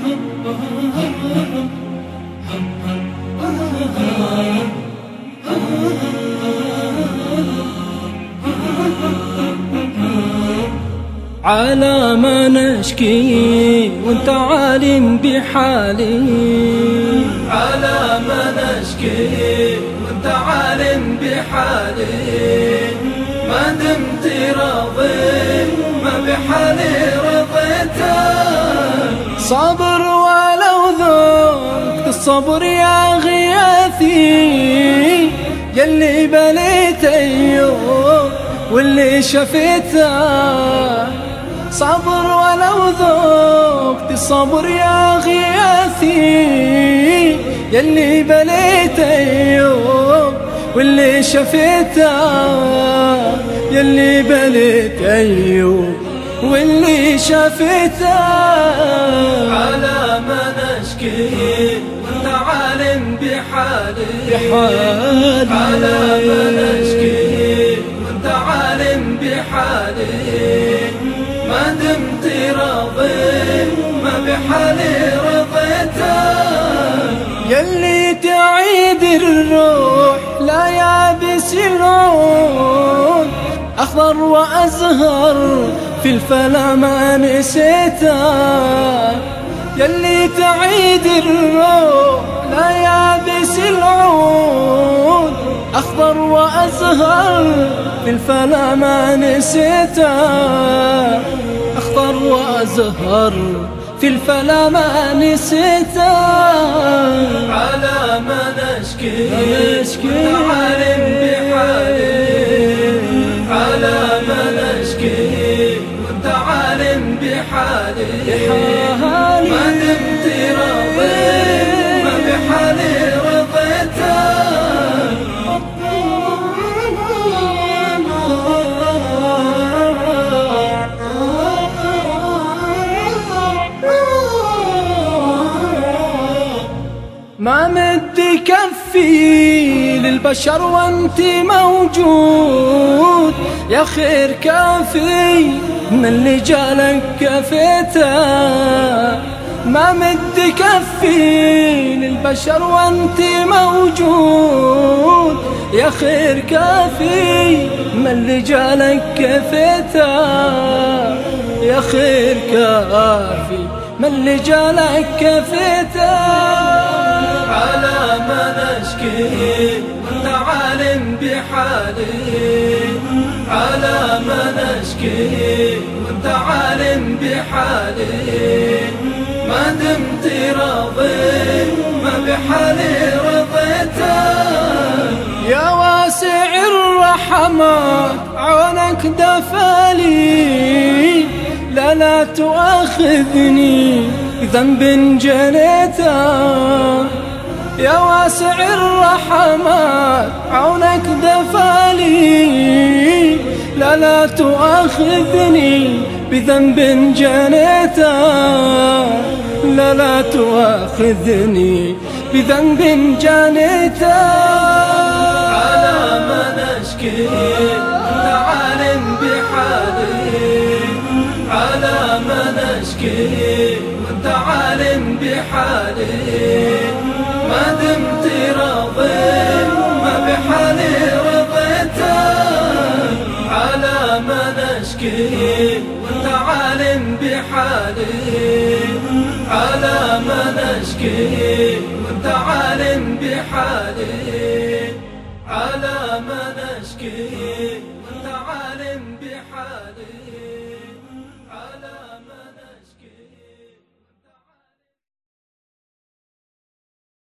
على ما نشكي وانت عالم بحالي، على ما نشكي وانت عالم بحالي، ما دمت راضي ما بحالي رضيتك. صبر ولو ذقت الصبر يا غياثي، يلي بليت أيوب واللي شفيته. صبر ولو ذقت الصبر يا غياثي، يلي بليت أيوب واللي شفيته، يلي بليت أيوب واللي شفيته. على ما نشكي وانت عالم بحالي، على ما نشكي وانت عالم بحالي، ما دمت راضي ما بحالي رضيتك. يلي تعيد الروح لا يابس العود، أخضر وأزهر في الفلا ما نسيته. يلي تعيد الروح لا يابس العود، أخضر وأزهر في الفلا ما نسيته. أخضر وأزهر في الفلا ما نسيته. على ما نشكي وانت عالم بحالي، على ما نشكي وانت عالم بحالي، ما دمت راضي ما بحالي رضيتك. ما مد كفي للبشر وانت موجود، يا خير كافي من اللي جالك كفيته. ما مد كفي للبشر وانت موجود، يا خير كافي من اللي جالك كفيته، يا خير كافي من اللي جالك كفيته. على ما نشكي وانت عالم بحالي، على ما نشكي وانت عالم بحالي، ما دمت راضي ما بحالي رضيتك. يا واسع الرحمات عونك دفالي، لا تؤاخذني بذنب جنيته. يا واسع الرحمات عونك دفالي، لا تؤاخذني بذنب جنيته، لا تؤاخذني بذنب جنيته. على ما نشكي وانت عالم بحالي، على ما نشكي وانت عالم بحالي، ما دمت راضي ما بحالي رضيتك. على ما نشكي وانت عالم بحالي، على ما نشكي وانت عالم بحالي، على ما نشكي وانت عالم بحالي.